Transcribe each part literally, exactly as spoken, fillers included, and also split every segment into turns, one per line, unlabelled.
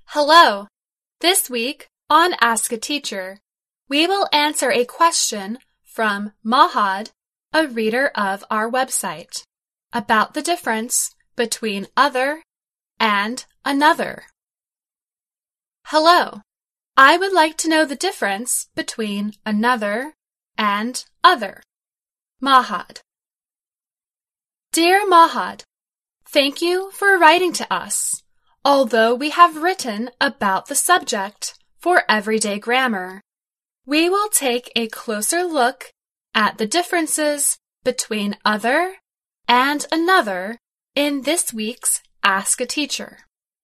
Hello! This week on Ask a Teacher, we will answer a question from Mahad, a reader of our website, about the difference between other and another. Hello! I would like to know the difference between another and other. Mahad. Dear Mahad, thank you for writing to us. Although we have written about the subject for everyday grammar, we will take a closer look at the differences between other and another in this week's Ask a Teacher.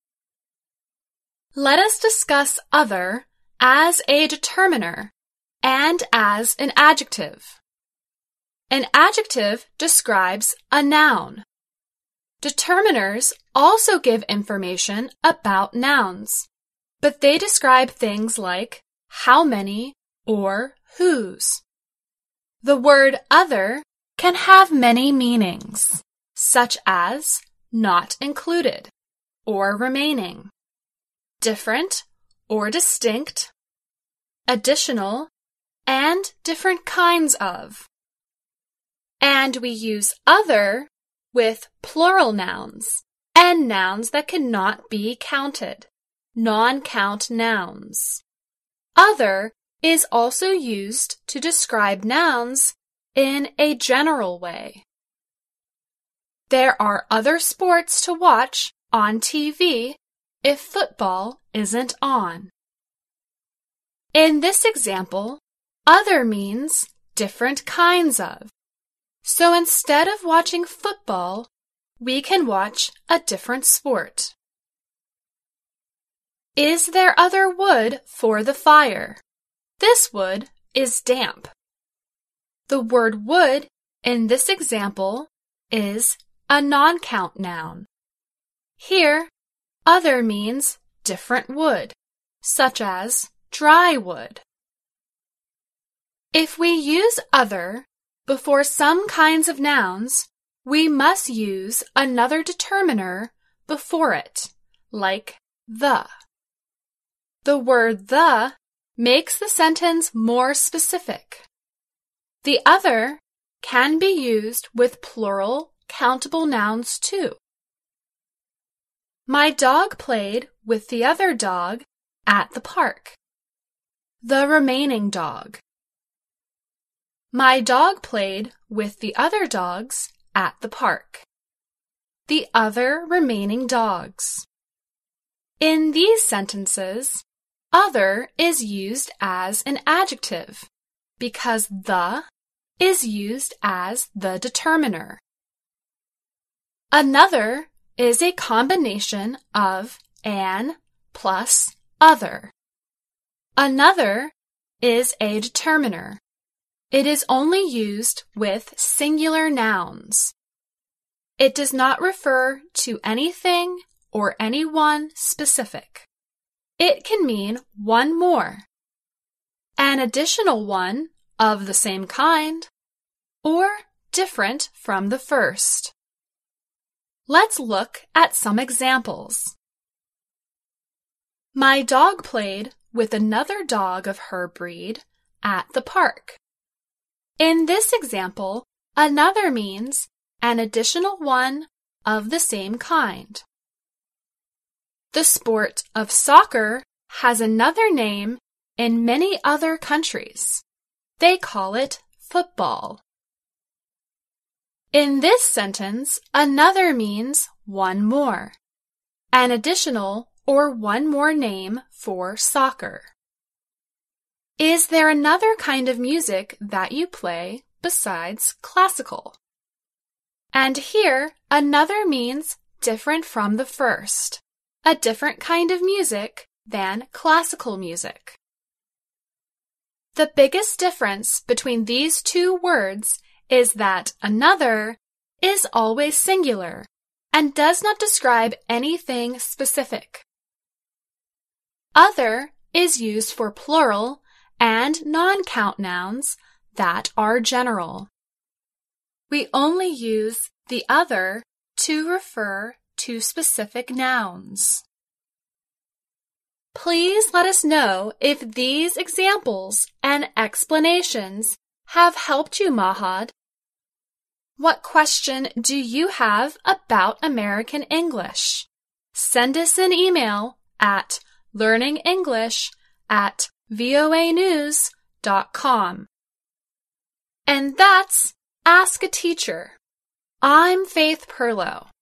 Let us discuss other as a determiner and as an adjective. An adjective describes a noun. Determiners also give information about nouns, but they describe things like how many or whose. The word other can have many meanings, such as not included or remaining, different or distinct, additional, and different kinds of. And we use other with plural nouns and nouns that cannot be counted, non-count nouns. Other is also used to describe nouns in a general way. There are other sports to watch on T V if football isn't on. In this example, other means different kinds of. So instead of watching football, we can watch a different sport. Is there other wood for the fire? This wood is damp. The word wood in this example is a non-count noun. Here, other means different wood, such as dry wood. If we use other before some kinds of nouns, we must use another determiner before it, like the. The word the makes the sentence more specific. The other can be used with plural countable nouns too. My dog played with the other dog at the park. The remaining dog. My dog played with the other dogs at the park. The other remaining dogs. In these sentences, other is used as an adjective because the is used as the determiner. Another is a combination of an plus other. Another is a determiner. It is only used with singular nouns. It does not refer to anything or anyone specific. It can mean one more, an additional one of the same kind, or different from the first. Let's look at some examples. My dog played with another dog of her breed at the park. In this example, another means an additional one of the same kind. The sport of soccer has another name in many other countries. They call it football. In this sentence, another means one more, an additional or one more name for soccer. Is there another kind of music that you play besides classical? And here, another means different from the first, a different kind of music than classical music. The biggest difference between these two words is that another is always singular and does not describe anything specific. Other is used for plural and non-count nouns that are general. We only use the other to refer to specific nouns. Please let us know if these examples and explanations have helped you, Mahad. What question do you have about American English? Send us an email at learningenglish at voanews dot com. And that's Ask a Teacher. I'm Faith Perlow.